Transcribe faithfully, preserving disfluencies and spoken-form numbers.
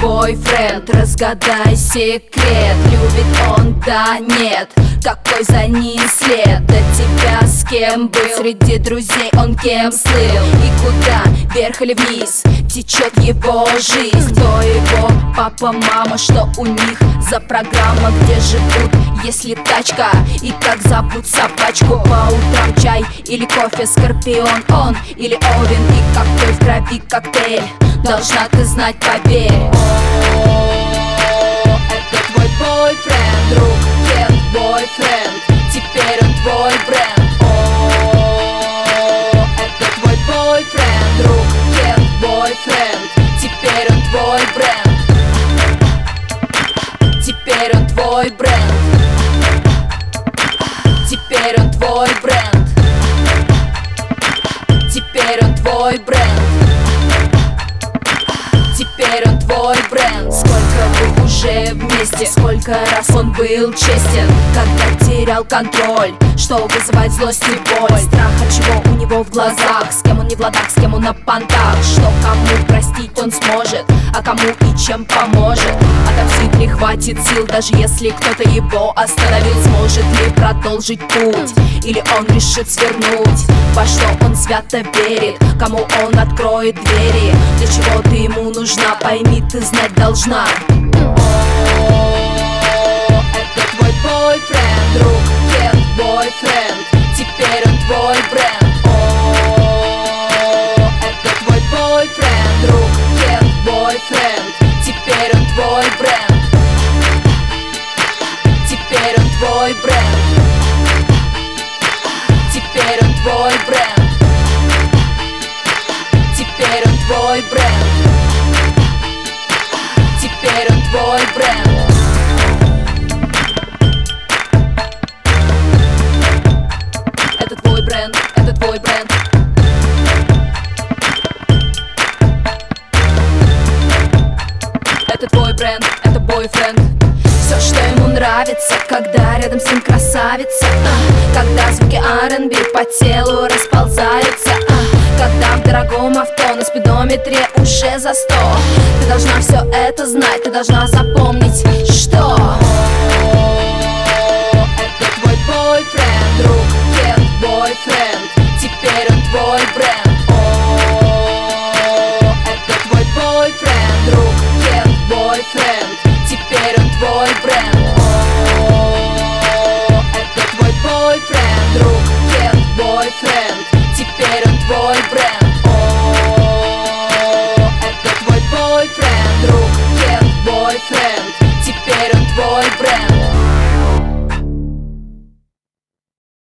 бойфренд? Разгадай секрет, любит он, да, нет? Какой за ним след? До тебя с кем был? Среди друзей он кем слыл? И куда, вверх или вниз, течет его жизнь? Кто его папа, мама, что у них за программа? Где живут, если тачка? И как зовут собачку? По утрам чай или кофе, скорпион он или овен? И какой в крови коктейль? Должна ты знать, поверь. О, это твой бойфренд, друг, Кент, бойфренд. Теперь он твой бренд. О, это твой бойфренд, друг, Кент, бойфренд. Теперь он твой бренд. Теперь он твой бренд. Теперь он твой бренд. Теперь он твой бренд. Теперь он твой бренд. Сколько вы уже вместе, сколько раз он был честен, когда терял контроль, что вызывает злость и боль. Страх от чего у него в глазах, с кем он не в ладах, с кем он на понтах. Что кому простить он сможет, а кому и чем поможет. Отомстить ли хватит сил, даже если кто-то его остановил? Сможет ли продолжить путь, или он решит свернуть? Во что он свято верит, кому он откроет двери? Для чего ты ему нужна, пойми, ты знать должна. О, это твой бойфренд, друг, Кент, бойфренд. Теперь он твой бренд. О, это твой бойфренд, друг, Кент, бойфренд. Теперь он твой бренд. Теперь он твой бренд. Теперь он твой бренд. Теперь он твой бренд. Теперь он твой бренд. Это твой бренд, это твой бренд. Это твой бренд, это бойфренд. Все, что ему нравится, когда рядом с ним красавица, а, когда звуки ар энд би по телу расползаются, а, когда в дорогом авто на спидометре уже за сто. Ты должна все это знать, ты должна запомнить, что это твой бойфренд, друг, Кент, бойфренд. Теперь он твой бренд. О, это твой бойфренд, друг, Кент, бойфренд. Теперь он твой бренд. О, это твой бойфренд, друг, Кент, бойфренд. Теперь он твой бренд.